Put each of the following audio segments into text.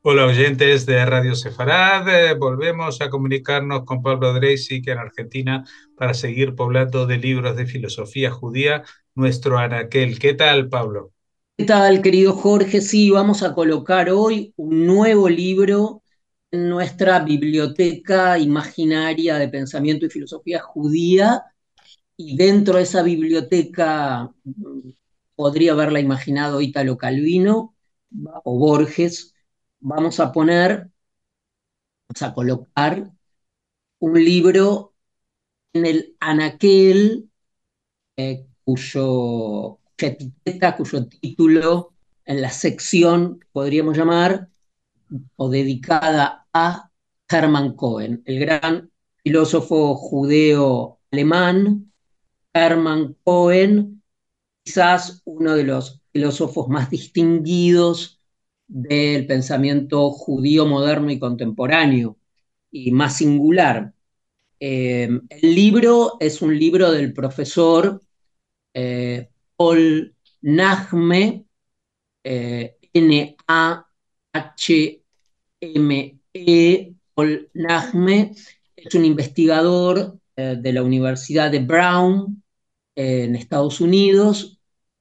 Hola oyentes de Radio Sefarad, volvemos a comunicarnos con Pablo Dreisig en Argentina para seguir poblando de libros de filosofía judía nuestro anaquel. ¿Qué tal, Pablo? ¿Qué tal, querido Jorge? Sí, vamos a colocar hoy un nuevo libro en nuestra biblioteca imaginaria de pensamiento y filosofía judía, y dentro de esa biblioteca podría haberla imaginado Italo Calvino o Borges. Vamos a poner, vamos a colocar un libro en el anaquel, cuya etiqueta, cuyo título en la sección podríamos llamar o dedicada a Hermann Cohen, el gran filósofo judeo alemán. Hermann Cohen, quizás uno de los filósofos más distinguidos del pensamiento judío moderno y contemporáneo, y más singular. El libro es un libro del profesor Paul Nahme, Nahme. Paul Nahme es un investigador de la Universidad de Brown en Estados Unidos.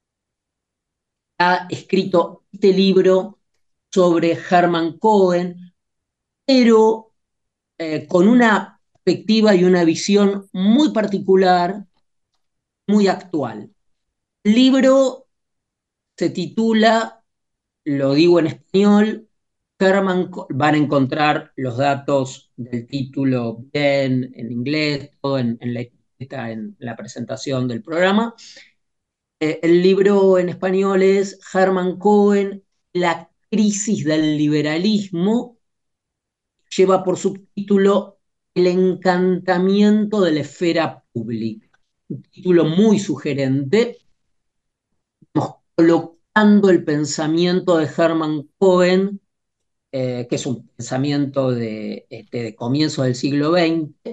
Ha escrito este libro sobre Hermann Cohen, pero con una perspectiva y una visión muy particular, muy actual. El libro se titula, lo digo en español, van a encontrar los datos del título bien en inglés, todo en la etiqueta, en la presentación del programa. El libro en español es Hermann Cohen, La crisis del liberalismo. Lleva por subtítulo El encantamiento de la esfera pública. Un título muy sugerente, colocando el pensamiento de Hermann Cohen, que es un pensamiento de comienzo del siglo XX,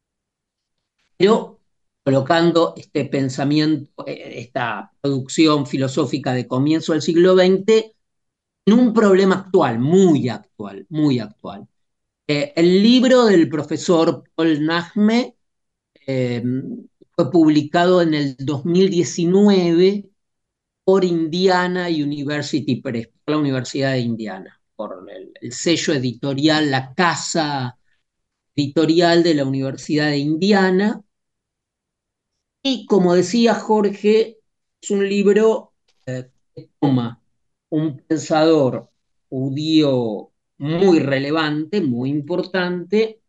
pero colocando este pensamiento, esta producción filosófica de comienzo del siglo XX en un problema actual, muy actual, muy actual. El libro del profesor Paul Nahme eh, fue publicado en el 2019 por Indiana University Press, por la Universidad de Indiana, por el sello editorial, la casa editorial de la Universidad de Indiana. Y como decía Jorge, es un libro que toma un pensador judío muy relevante, muy importante,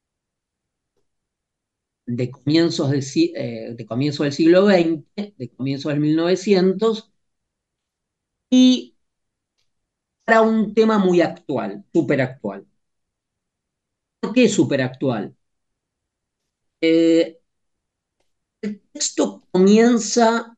de comienzo del siglo XX, de comienzo del 1900, y para un tema muy actual, súper actual. ¿Por qué súper actual? Eh, el texto comienza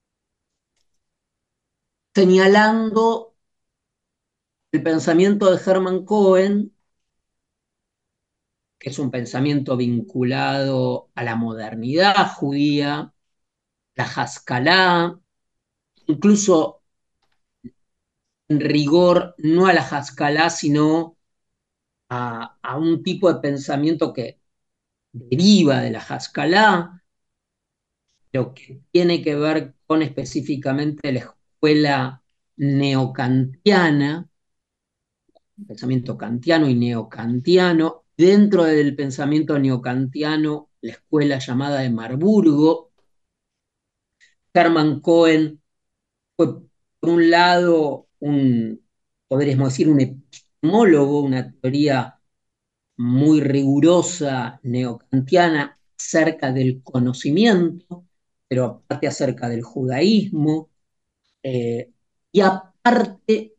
señalando el pensamiento de Hermann Cohen, que es un pensamiento vinculado a la modernidad judía, la Haskalah, incluso en rigor no a la Haskalah, sino a un tipo de pensamiento que deriva de la Haskalah, pero que tiene que ver con específicamente la escuela neocantiana, pensamiento kantiano y neocantiano. Dentro del pensamiento neocantiano, la escuela llamada de Marburgo. Hermann Cohen fue, por un lado, podríamos decir, un epistemólogo, una teoría muy rigurosa neocantiana acerca del conocimiento, pero aparte acerca del judaísmo, y aparte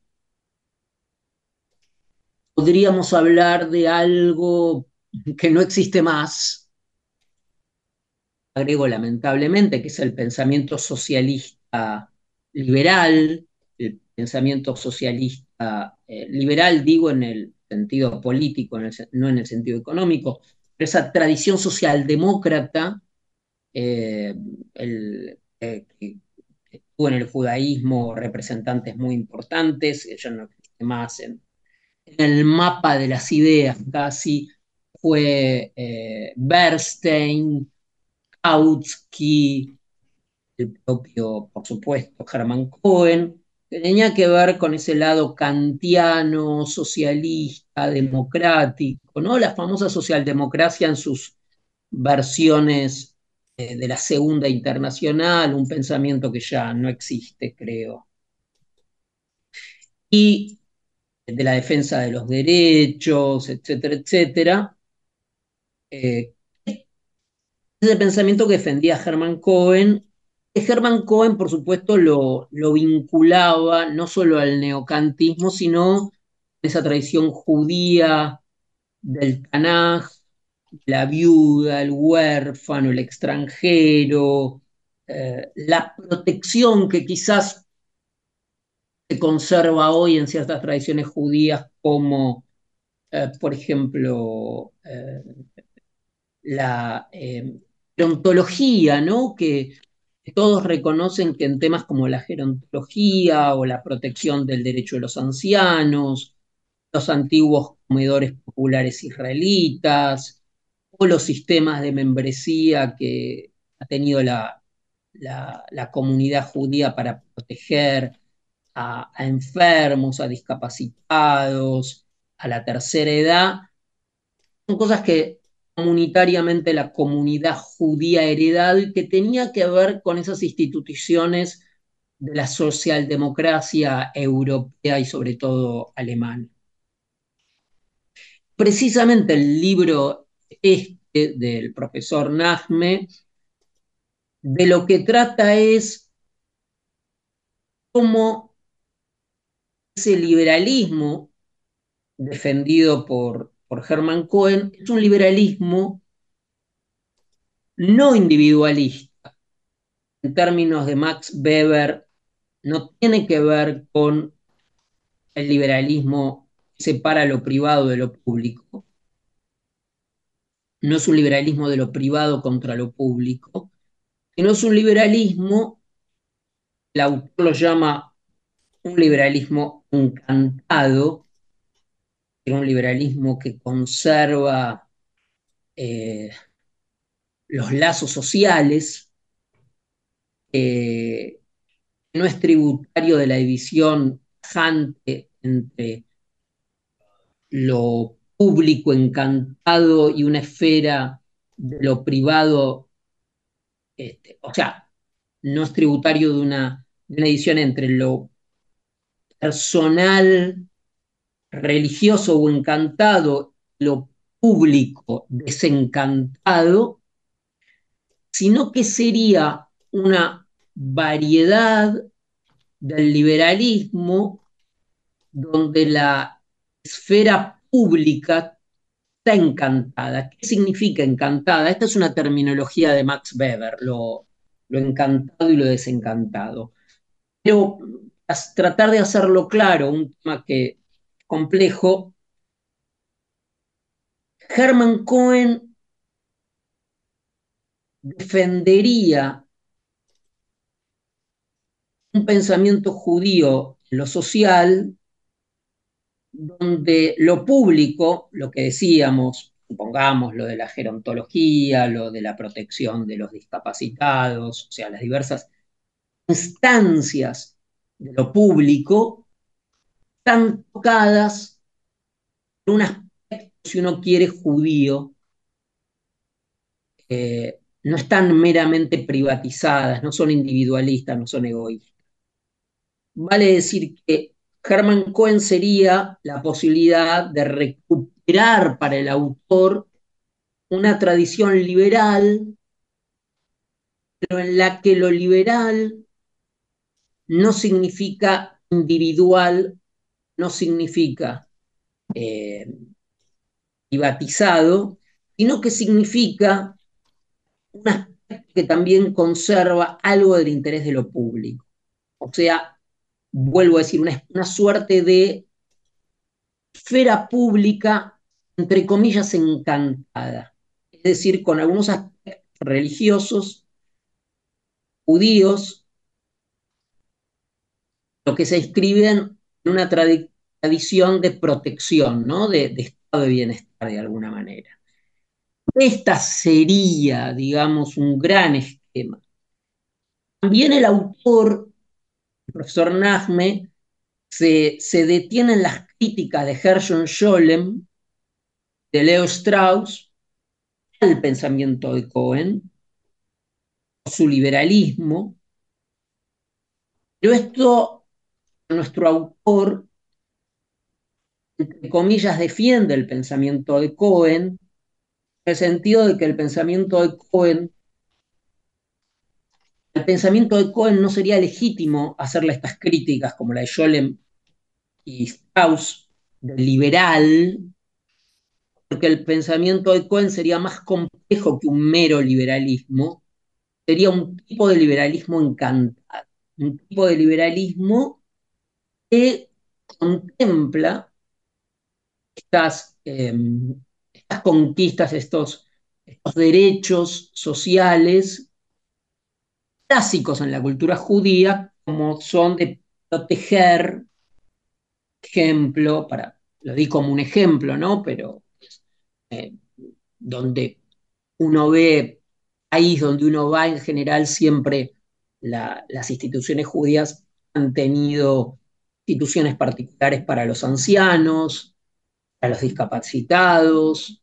podríamos hablar de algo que no existe más, agrego lamentablemente, que es el pensamiento socialista liberal, el pensamiento socialista liberal, digo en el sentido político, no en el sentido económico, pero esa tradición socialdemócrata, eh, que tuvo en el judaísmo representantes muy importantes, ya no existe más en el mapa de las ideas casi fue Bernstein, Kautsky, el propio, por supuesto, Hermann Cohen, que tenía que ver con ese lado kantiano, socialista, democrático, ¿no? La famosa socialdemocracia en sus versiones de la Segunda Internacional, un pensamiento que ya no existe, creo. Y de la defensa de los derechos, etcétera, etcétera. Eh, Ese pensamiento que defendía Hermann Cohen, que Hermann Cohen, por supuesto, lo vinculaba no solo al neocantismo, sino a esa tradición judía del Tanaj, la viuda, el huérfano, el extranjero, la protección que quizás se conserva hoy en ciertas tradiciones judías como, por ejemplo, la gerontología, ¿no? Que todos reconocen que en temas como la gerontología o la protección del derecho de los ancianos, los antiguos comedores populares israelitas, o los sistemas de membresía que ha tenido la comunidad judía para proteger a enfermos, a discapacitados, a la tercera edad, son cosas que comunitariamente la comunidad judía ha heredado y que tenía que ver con esas instituciones de la socialdemocracia europea y sobre todo alemana. Precisamente el libro este del profesor Nahme de lo que trata es cómo ese liberalismo defendido por Hermann Cohen es un liberalismo no individualista en términos de Max Weber, no tiene que ver con el liberalismo que separa lo privado de lo público, no es un liberalismo de lo privado contra lo público, sino es un liberalismo, el autor lo llama un liberalismo encantado, un liberalismo que conserva eh, los lazos sociales, no es tributario de la división tajante entre lo público encantado y una esfera de lo privado, o sea, no es tributario de una división entre lo personal, religioso o encantado, lo público desencantado, sino que sería una variedad del liberalismo donde la esfera pública está encantada. ¿Qué significa encantada? Esta es una terminología de Max Weber, lo encantado y lo desencantado. Pero tratar de hacerlo claro, un tema que es complejo, Hermann Cohen defendería un pensamiento judío en lo social donde lo público, lo que decíamos, supongamos lo de la gerontología, lo de la protección de los discapacitados, o sea, las diversas instancias de lo público, están tocadas por un aspecto, si uno quiere, judío, no están meramente privatizadas, no son individualistas, no son egoístas. Vale decir que Hermann Cohen sería la posibilidad de recuperar para el autor una tradición liberal, pero en la que lo liberal no significa individual, no significa eh, privatizado, sino que significa un aspecto que también conserva algo del interés de lo público. O sea, vuelvo a decir, una suerte de esfera pública, entre comillas, encantada. Es decir, con algunos aspectos religiosos, judíos, lo que se inscriben en una visión de protección, ¿no? De estado de bienestar de alguna manera. Esta sería, digamos, un gran esquema. También el autor, el profesor Najme, se detiene en las críticas de Gershon Scholem, de Leo Strauss, al pensamiento de Cohen, su liberalismo, pero esto nuestro autor, entre comillas, defiende el pensamiento de Cohen, en el sentido de que el pensamiento de Cohen, al pensamiento de Cohen no sería legítimo hacerle estas críticas como la de Scholem y Strauss, del liberal, porque el pensamiento de Cohen sería más complejo que un mero liberalismo, sería un tipo de liberalismo encantado, un tipo de liberalismo que contempla estas conquistas, estos derechos sociales clásicos en la cultura judía, como son de proteger, ejemplo, lo di como un ejemplo, ¿no? Pero eh, donde uno ve, país donde uno va en general, siempre las instituciones judías han tenido instituciones particulares para los ancianos, para los discapacitados,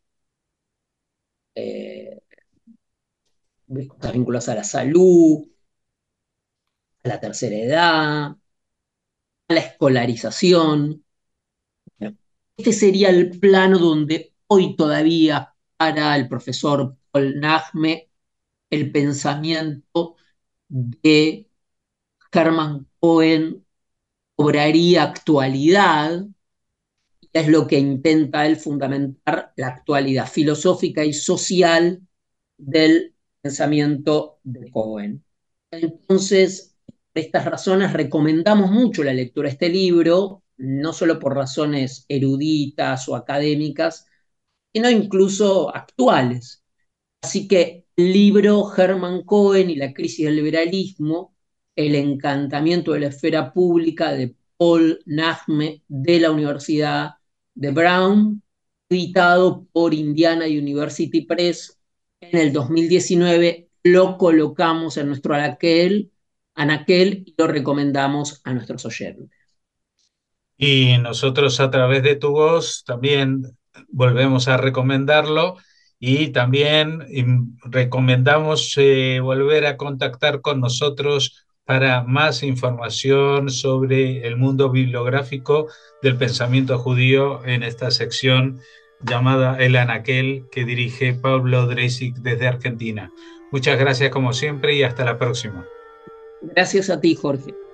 eh, cosas vinculadas a la salud, a la tercera edad, a la escolarización. Bueno, este sería el plano donde hoy todavía para el profesor Paul Nahme el pensamiento de Hermann Cohen cobraría actualidad, y es lo que intenta él fundamentar la actualidad filosófica y social del pensamiento de Cohen. Entonces, por estas razones recomendamos mucho la lectura de este libro, no solo por razones eruditas o académicas, sino incluso actuales. Así que el libro Hermann Cohen y la crisis del liberalismo, el encantamiento de la esfera pública de Paul Nahme de la Universidad de Brown, editado por Indiana University Press en el 2019, lo colocamos en nuestro anaquel y lo recomendamos a nuestros oyentes. Y nosotros a través de tu voz también volvemos a recomendarlo y también recomendamos volver a contactar con nosotros para más información sobre el mundo bibliográfico del pensamiento judío en esta sección llamada El Anaquel que dirige Pablo Dreisig desde Argentina. Muchas gracias como siempre y hasta la próxima. Gracias a ti, Jorge.